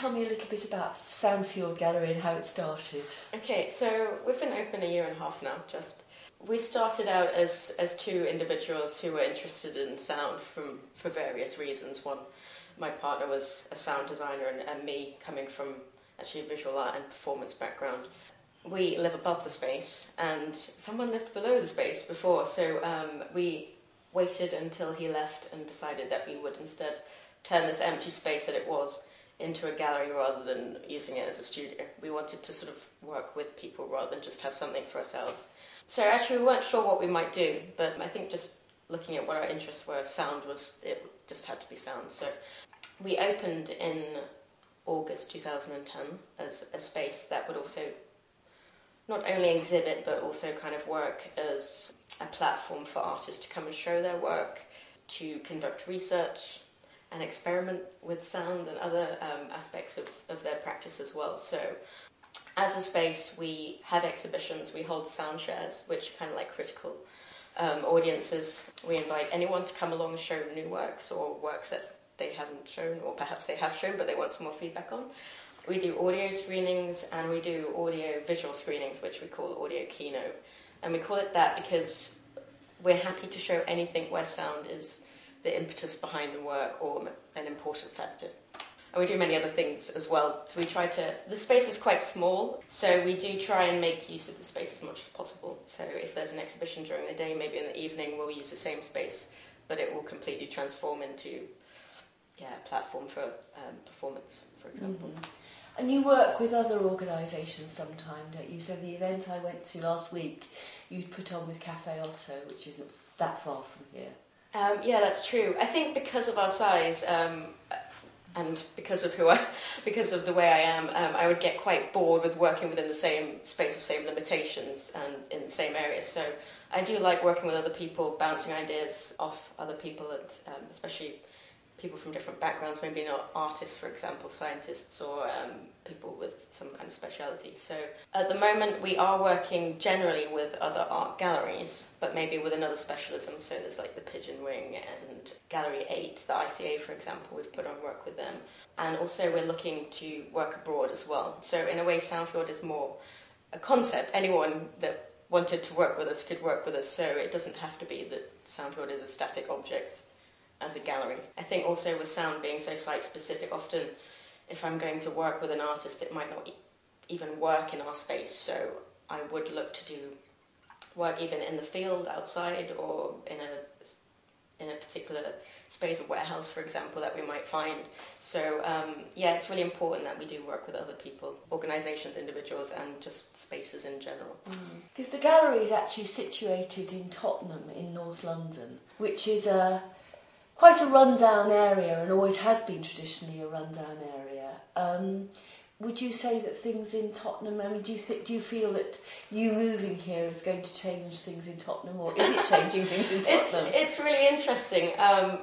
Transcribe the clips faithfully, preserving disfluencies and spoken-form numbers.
tell me a little bit about Soundfjord Gallery and how it started? Okay, so we've been open a year and a half now, just. We started out as, as two individuals who were interested in sound from for various reasons. One, my partner was a sound designer, and, and me coming from actually a visual art and performance background. We live above the space, and someone lived below the space before, so um, we waited until he left and decided that we would instead turn this empty space that it was into a gallery rather than using it as a studio. We wanted to sort of work with people rather than just have something for ourselves. So actually we weren't sure what we might do, but I think just looking at what our interests were, sound was, it just had to be sound. So we opened in August two thousand ten as a space that would also not only exhibit but also kind of work as a platform for artists to come and show their work, to conduct research and experiment with sound and other um, aspects of, of their practice as well. So as a space, we have exhibitions, we hold sound shares, which are kind of like critical um, audiences. We invite anyone to come along and show new works or works that they haven't shown, or perhaps they have shown but they want some more feedback on. We do audio screenings and we do audio visual screenings, which we call audio keynote. And we call it that because we're happy to show anything where sound is the impetus behind the work or an important factor. And we do many other things as well. So we try to, the space is quite small, so we do try and make use of the space as much as possible. So if there's an exhibition during the day, maybe in the evening we'll use the same space, but it will completely transform into yeah, a platform for um, performance, for example. Mm-hmm. And you work with other organisations sometime, don't you? So the event I went to last week, you'd put on with Cafe Otto, which isn't that far from here. Um, yeah, that's true. I think because of our size, um, and because of who I, because of the way I am, um, I would get quite bored with working within the same space, the same limitations, and in the same area. So I do like working with other people, bouncing ideas off other people, and um, especially people from different backgrounds, maybe not artists, for example, scientists, or um, people with some kind of speciality. So at the moment we are working generally with other art galleries, but maybe with another specialism. So there's like the Pigeon Wing and Gallery eight, the I C A, for example, we've put on work with them. And also we're looking to work abroad as well. So in a way, Soundfjord is more a concept. Anyone that wanted to work with us could work with us, so it doesn't have to be that Soundfjord is a static object as a gallery. I think also with sound being so site-specific, often if I'm going to work with an artist, it might not e- even work in our space, so I would look to do work even in the field, outside, or in a in a particular space or warehouse, for example, that we might find. So um, yeah, it's really important that we do work with other people, organisations, individuals, and just spaces in general. Because mm. the gallery is actually situated in Tottenham in North London, which is a quite a rundown area and always has been traditionally a rundown area. Um, would you say that things in Tottenham, I mean, do you think, do you feel that you moving here is going to change things in Tottenham, or is it changing things in Tottenham? It's, it's really interesting. Um,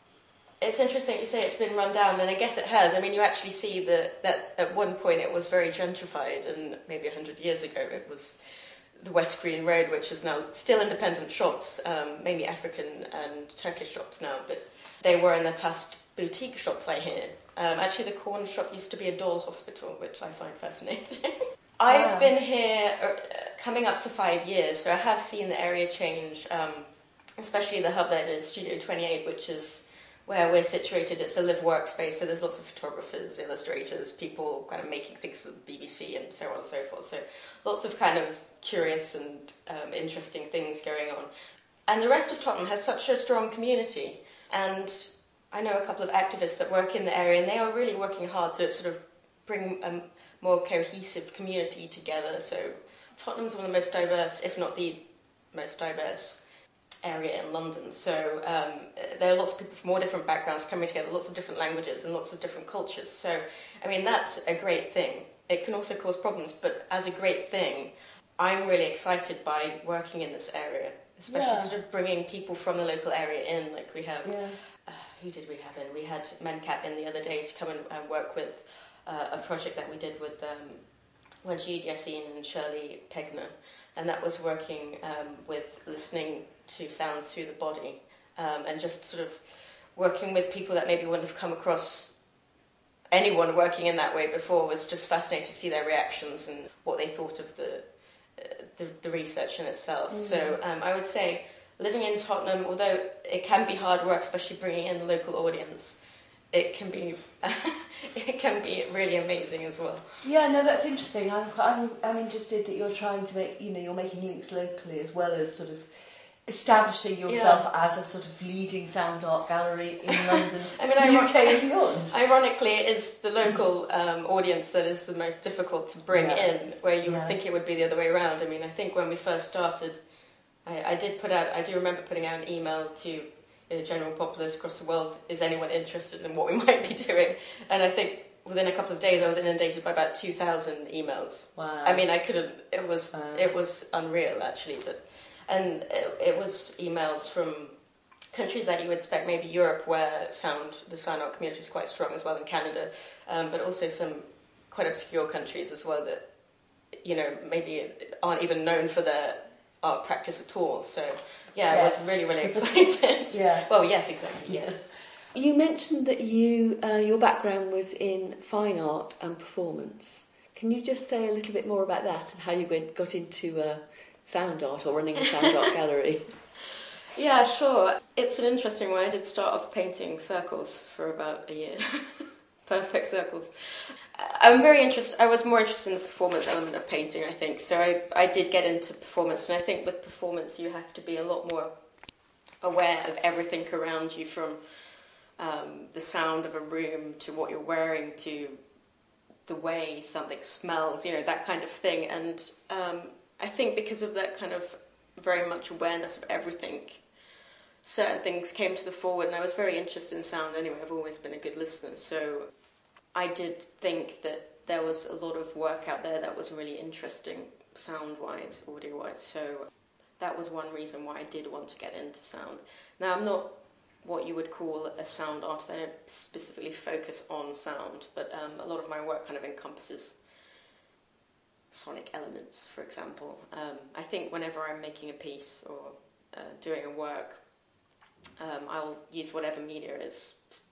it's interesting you say it's been run down, and I guess it has. I mean, you actually see that, that at one point it was very gentrified, and maybe a hundred years ago it was the West Green Road, which is now still independent shops, um, mainly African and Turkish shops now, but they were in the past boutique shops, I hear. Um, actually, the corner shop used to be a doll hospital, which I find fascinating. I've Wow. been here uh, coming up to five years, so I have seen the area change, um, especially the hub that is Studio twenty-eight, which is where we're situated. It's a live workspace, so there's lots of photographers, illustrators, people kind of making things for the B B C and so on and so forth. So lots of kind of curious and um, interesting things going on. And the rest of Tottenham has such a strong community, and I know a couple of activists that work in the area, and they are really working hard to sort of bring a more cohesive community together. So Tottenham's one of the most diverse, if not the most diverse area in London. So um, there are lots of people from all different backgrounds coming together, lots of different languages and lots of different cultures. So, I mean, that's a great thing. It can also cause problems, but as a great thing, I'm really excited by working in this area, especially Yeah. sort of bringing people from the local area in. Like we have, Yeah. uh, who did we have in? We had Mencap in the other day to come and uh, work with uh, a project that we did with um, Wajid Yassin and Shirley Pegner, and that was working um, with listening to sounds through the body, um, and just sort of working with people that maybe wouldn't have come across anyone working in that way before was just fascinating to see their reactions and what they thought of the uh, the, the research in itself. Mm. So um, I would say living in Tottenham, although it can be hard work, especially bringing in the local audience, it can be it can be really amazing as well. Yeah, no, that's interesting. I'm, I'm I'm interested that you're trying to make, you know, you're making links locally as well as sort of establishing yourself yeah. as a sort of leading sound art gallery in London, I mean, U K and beyond. Ironically, it is the local um, audience that is the most difficult to bring yeah. in, where you yeah. would think it would be the other way around. I mean, I think when we first started, I, I did put out, I do remember putting out an email to you know, general populace across the world, is anyone interested in what we might be doing? And I think within a couple of days I was inundated by about two thousand emails. Wow. I mean, I couldn't, it was, wow. it was unreal actually, but and it, it was emails from countries that you would expect, maybe Europe, where sound, the sound art community is quite strong as well, in Canada, um, but also some quite obscure countries as well that, you know, maybe aren't even known for their art practice at all. So, yeah, yes. I was really, really excited. yeah. Well, yes, exactly, yes. You mentioned that you uh, your background was in fine art and performance. Can you just say a little bit more about that and how you got into uh, sound art or running a sound art gallery? Yeah, sure. It's an interesting one. I did start off painting circles for about a year. Perfect circles. I'm very interested, I was more interested in the performance element of painting, I think. So I, I did get into performance, and I think with performance you have to be a lot more aware of everything around you, from um, the sound of a room to what you're wearing to the way something smells, you know, that kind of thing. And um, I think because of that kind of very much awareness of everything, certain things came to the forward, and I was very interested in sound anyway. I've always been a good listener, so I did think that there was a lot of work out there that was really interesting, sound-wise, audio-wise, so that was one reason why I did want to get into sound. Now, I'm not what you would call a sound artist. I don't specifically focus on sound, but um, a lot of my work kind of encompasses sonic elements, for example. Um, I think whenever I'm making a piece or uh, doing a work, um, I'll use whatever media is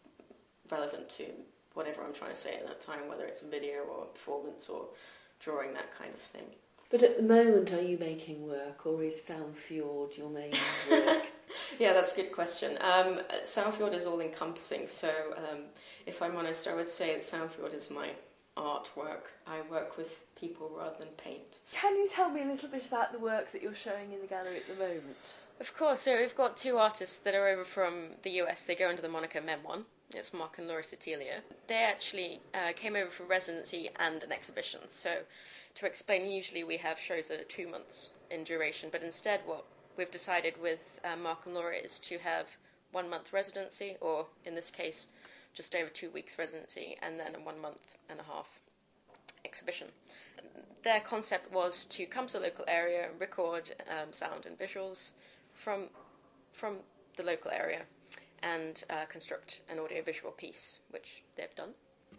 relevant to whatever I'm trying to say at that time, whether it's a video or performance or drawing, that kind of thing. But at the moment, are you making work, or is Soundfjord your main work? Yeah, that's a good question. Um, Soundfjord is all-encompassing, so um, if I'm honest, I would say that Soundfjord is my artwork. I work with people rather than paint. Can you tell me a little bit about the work that you're showing in the gallery at the moment? Of course. So we've got two artists that are over from the U S. They go under the moniker Mem one. It's Mark and Laura Sicilia. They actually uh, came over for residency and an exhibition. So to explain, usually we have shows that are two months in duration, but instead what we've decided with uh, Mark and Laura is to have one month residency, or in this case, just over two weeks residency, and then a one month and a half exhibition. Their concept was to come to the local area and record um, sound and visuals from from the local area and uh, construct an audiovisual piece, which they've done.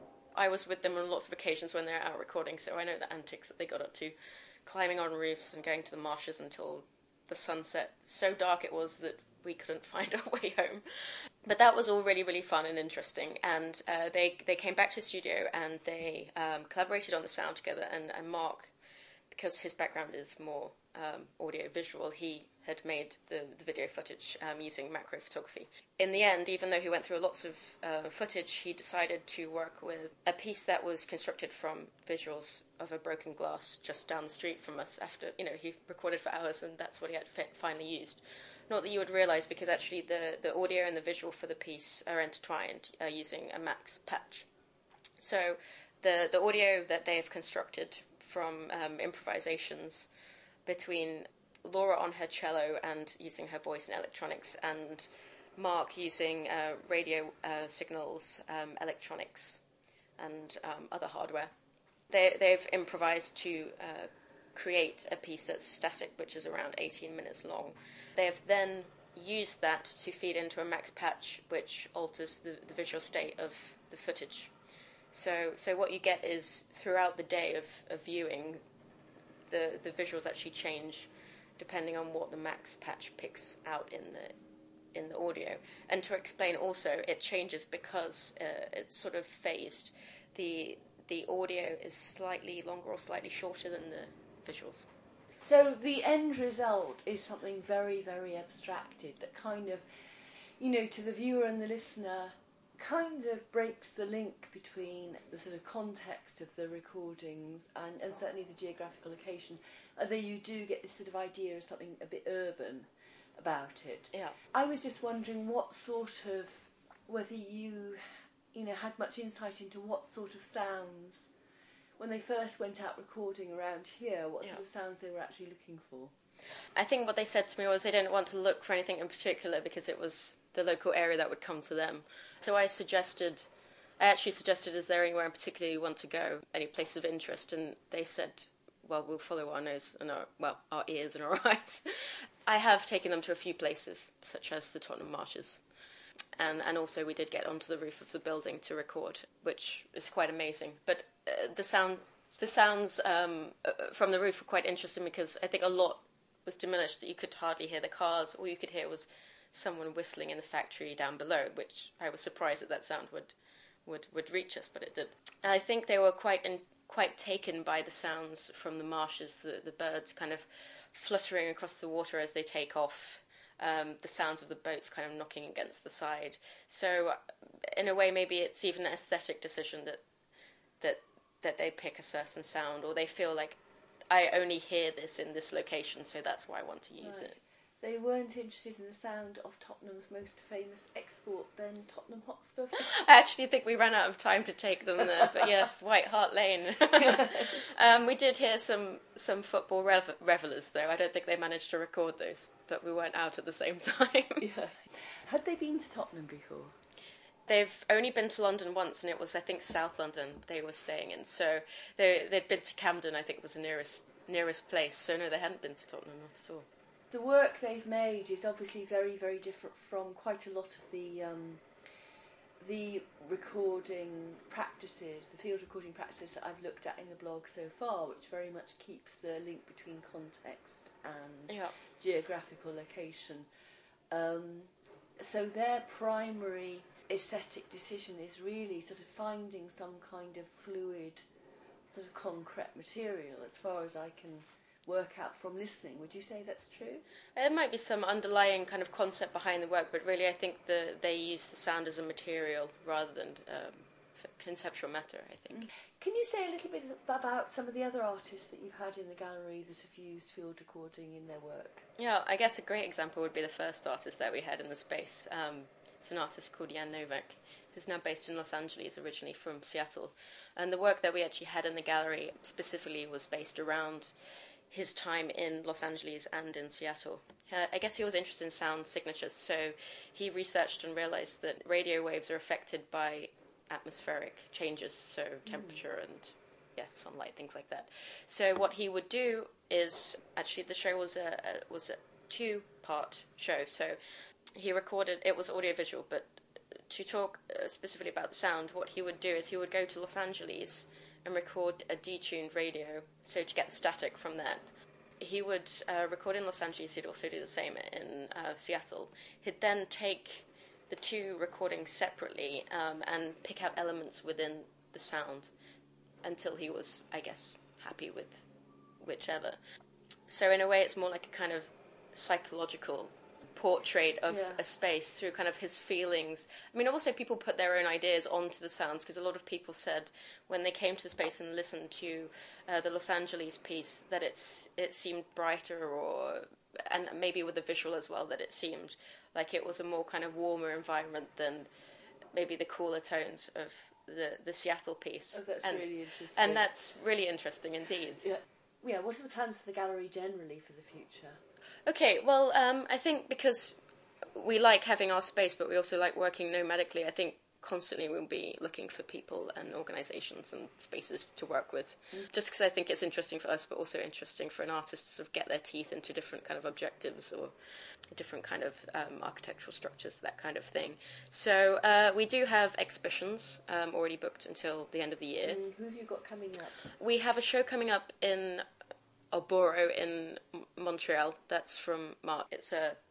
I was with them on lots of occasions when they're out recording, so I know the antics that they got up to, climbing on roofs and going to the marshes until the sunset. So dark it was that we couldn't find our way home. But that was all really, really fun and interesting. And uh, they they came back to the studio and they um, collaborated on the sound together. And, and Mark, because his background is more um, audio-visual, he had made the, the video footage um, using macro photography. In the end, even though he went through lots of uh, footage, he decided to work with a piece that was constructed from visuals of a broken glass just down the street from us. After, you know, he recorded for hours, and that's what he had fi- finally used. Not that you would realise, because actually the, the audio and the visual for the piece are intertwined uh, using a max patch. So the, the audio that they have constructed from um, improvisations between Laura on her cello and using her voice and electronics, and Mark using uh, radio uh, signals, um, electronics, and um, other hardware. They, they've improvised to uh, create a piece that's static, which is around eighteen minutes long. They have then used that to feed into a max patch, which alters the, the visual state of the footage. So, so what you get is, throughout the day of, of viewing, the, the visuals actually change depending on what the max patch picks out in the in the audio. And to explain also, it changes because uh, it's sort of phased. The the audio is slightly longer or slightly shorter than the visuals. So the end result is something very, very abstracted that kind of, you know, to the viewer and the listener, kind of breaks the link between the sort of context of the recordings and, and certainly the geographical location, although you do get this sort of idea of something a bit urban about it. Yeah. I was just wondering what sort of, whether you, you know, had much insight into what sort of sounds, when they first went out recording around here, what yeah. sort of sounds they were actually looking for. I think what they said to me was they didn't want to look for anything in particular because it was the local area that would come to them. So I suggested, I actually suggested, is there anywhere in particular you want to go, any place of interest? And they said, well, we'll follow our nose and our, well, our ears and our eyes. I have taken them to a few places, such as the Tottenham Marshes. And, and also we did get onto the roof of the building to record, which is quite amazing. But uh, the sound, the sounds um, uh, from the roof were quite interesting because I think a lot was diminished. That you could hardly hear the cars. All you could hear was someone whistling in the factory down below, which I was surprised that that sound would would, would reach us, but it did. And I think they were quite in, quite taken by the sounds from the marshes, the, the birds kind of fluttering across the water as they take off, um, the sounds of the boats kind of knocking against the side. So in a way, maybe it's even an aesthetic decision that that that they pick a certain sound, or they feel like, I only hear this in this location, so that's why I want to use right. it. They weren't interested in the sound of Tottenham's most famous export, then Tottenham Hotspur. I actually think we ran out of time to take them there, but yes, White Hart Lane. um, we did hear some, some football rev- revellers, though. I don't think they managed to record those, but we weren't out at the same time. Yeah. Had they been to Tottenham before? They've only been to London once, and it was, I think, South London they were staying in. So they, they'd been to Camden, I think was the nearest nearest place. So no, they hadn't been to Tottenham, not at all. The work they've made is obviously very, very different from quite a lot of the um, the recording practices, the field recording practices that I've looked at in the blog so far, which very much keeps the link between context and yeah. geographical location. Um, so their primary aesthetic decision is really sort of finding some kind of fluid, sort of concrete material, as far as I can work out from listening. Would you say that's true? There might be some underlying kind of concept behind the work, but really I think the, they use the sound as a material rather than um, conceptual matter, I think. Mm. Can you say a little bit about some of the other artists that you've had in the gallery that have used field recording in their work? Yeah, I guess a great example would be the first artist that we had in the space. Um, it's an artist called Jan Novak, who's now based in Los Angeles, originally from Seattle. And the work that we actually had in the gallery specifically was based around his time in Los Angeles and in Seattle. Uh, I guess he was interested in sound signatures, so he researched and realized that radio waves are affected by atmospheric changes, so temperature mm. and yeah, sunlight, things like that. So what he would do is, actually the show was a, a was a two-part show, so he recorded, it was audiovisual, but to talk uh, specifically about the sound, what he would do is he would go to Los Angeles and record a detuned radio, so to get static from that. He would uh, record in Los Angeles, he'd also do the same in uh, Seattle. He'd then take the two recordings separately um, and pick out elements within the sound until he was, I guess, happy with whichever. So in a way it's more like a kind of psychological portrait of yeah. a space through kind of his feelings. I mean, also people put their own ideas onto the sounds, because a lot of people said when they came to the space and listened to uh, the Los Angeles piece that it's it seemed brighter, or and maybe with the visual as well, that it seemed like it was a more kind of warmer environment than maybe the cooler tones of the, the Seattle piece. Oh, that's and, really interesting. And that's really interesting indeed. Yeah. Yeah, what are the plans for the gallery generally for the future? Okay, well, um, I think because we like having our space, but we also like working nomadically, I think constantly we'll be looking for people and organisations and spaces to work with. Mm. Just because I think it's interesting for us, but also interesting for an artist to sort of get their teeth into different kind of objectives or different kind of um, architectural structures, that kind of thing. So uh, we do have exhibitions um, already booked until the end of the year. Mm, who have you got coming up? We have a show coming up in Oboro in Montreal. That's from March. It's a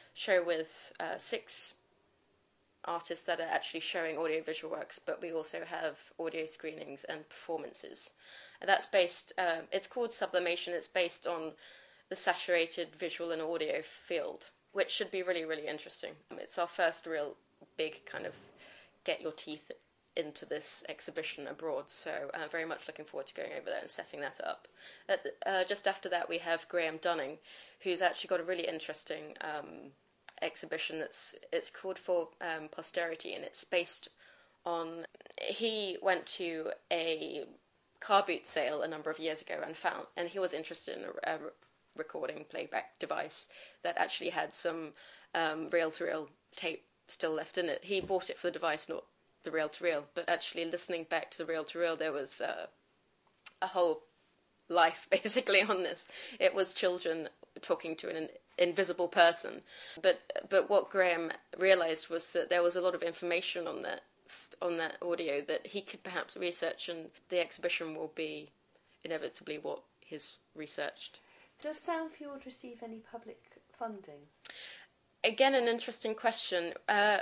show with uh, six artists that are actually showing audiovisual works, but we also have audio screenings and performances. And that's based, uh, it's called Sublimation, it's based on the saturated visual and audio field, which should be really, really interesting. It's our first real big kind of get your teeth into this exhibition abroad, so I'm uh, very much looking forward to going over there and setting that up. At the, uh, just after that we have Graham Dunning, who's actually got a really interesting um, exhibition that's it's called For um, Posterity, and it's based on, he went to a car boot sale a number of years ago and found, and he was interested in a, a recording playback device that actually had some um, reel-to-reel tape still left in it. He bought it for the device, not the reel-to-reel, but actually listening back to the reel-to-reel, there was uh, a whole life basically on this. It was children talking to an invisible person, but but what Graham realised was that there was a lot of information on that on that audio that he could perhaps research, and the exhibition will be inevitably what he's researched. Does Soundfield receive any public funding? Again, an interesting question. Uh,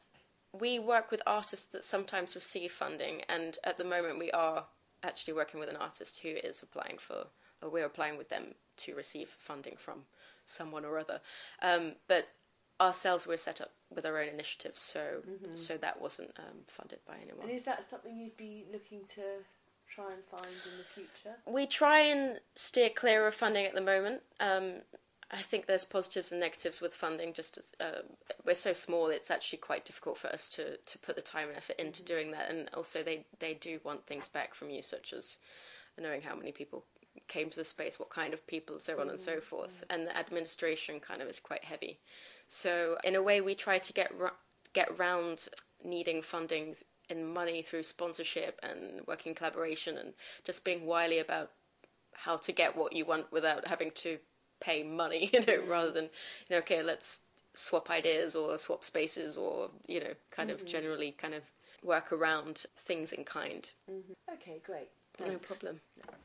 we work with artists that sometimes receive funding, and at the moment we are actually working with an artist who is applying for, or we're applying with them to receive funding from someone or other. Um, but ourselves, we're set up with our own initiatives, so mm-hmm. so that wasn't um, funded by anyone. And is that something you'd be looking to try and find in the future? We try and steer clear of funding at the moment. Um, I think there's positives and negatives with funding. Just as uh, we're so small, it's actually quite difficult for us to, to put the time and effort into mm-hmm. doing that. And also, they, they do want things back from you, such as knowing how many people came to the space, what kind of people, so on mm-hmm. and so forth. Mm-hmm. And the administration kind of is quite heavy. So in a way, we try to get ra- get round needing funding in money through sponsorship and working collaboration, and just being wily about how to get what you want without having to pay money, you know, mm-hmm. rather than, you know, okay, let's swap ideas or swap spaces, or, you know, kind mm-hmm. of generally kind of work around things in kind. Mm-hmm. Okay, great. Thanks. No problem.